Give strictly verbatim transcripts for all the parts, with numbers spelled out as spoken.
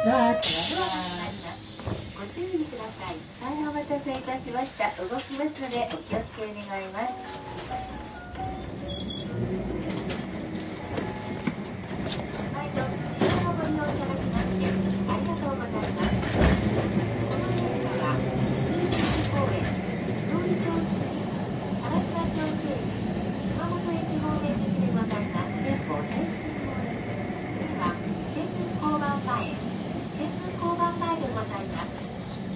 ドア開けます。 ご注意ください。大変お待たせいたしました。動きますのでお気をつけ願います。はい、どうぞご利用いただきましてありがとうございます。この電車は公園、料理長駅、原島町経由、熊本駅方面行きでございます。電報停止後です。次は天空交番前、天空交番前でございます。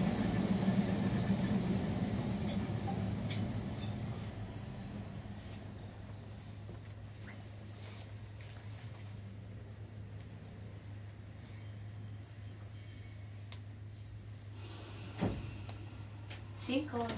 進行進行動きます。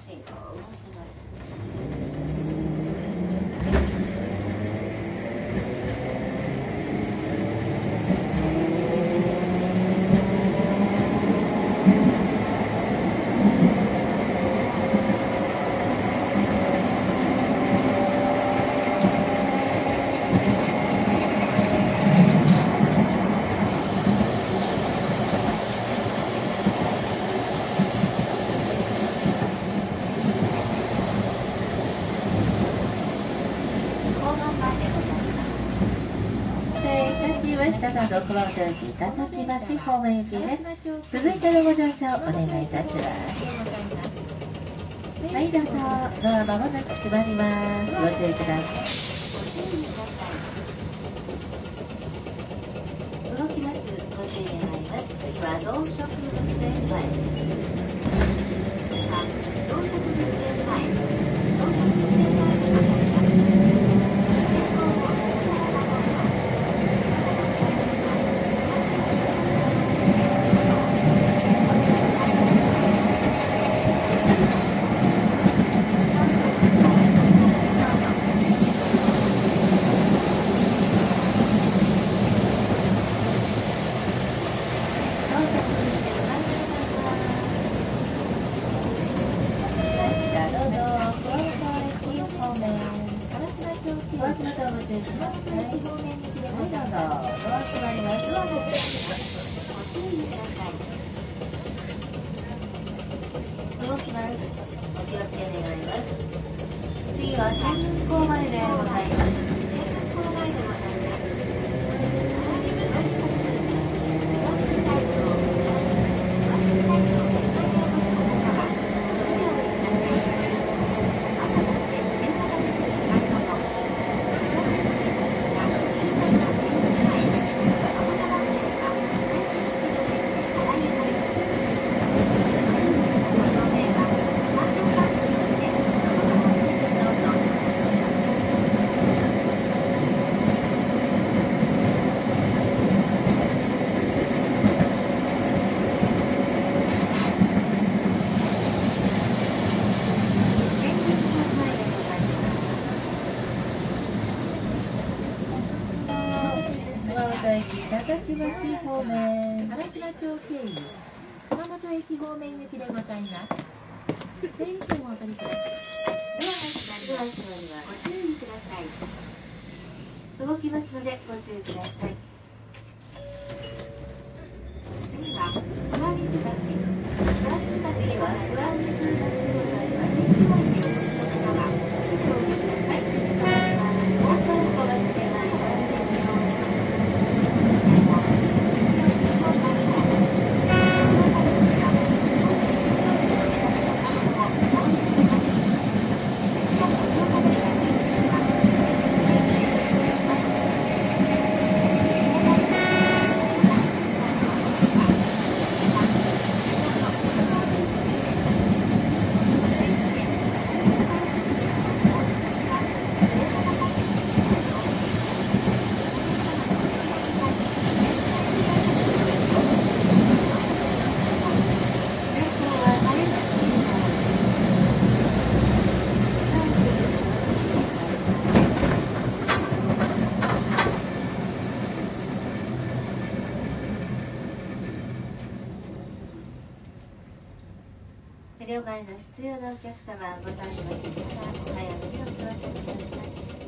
ただろくばん線板崎町方面行きです。続いてのご乗車をお願いいたします。はい、どうぞ。ドアまもなく閉まります。ご注意ください。 動きます。ご注意願います。次は動植物園前。さあ、動植物園前。動植物園前でございます。 次は天空港前でございます。天空港前でございます。 高崎町方面、 原島町経由、熊本駅方面行きでございます。整理券をお取りください。ドアが閉まります。ご注意ください。動きますのでご注意ください。次はフランス橋。フランス橋はフランス橋でございます。駅前でお越しの方はご注意ください。大阪小橋では両替の必要なお客様ご参加の方はお早めにお問い合わせください。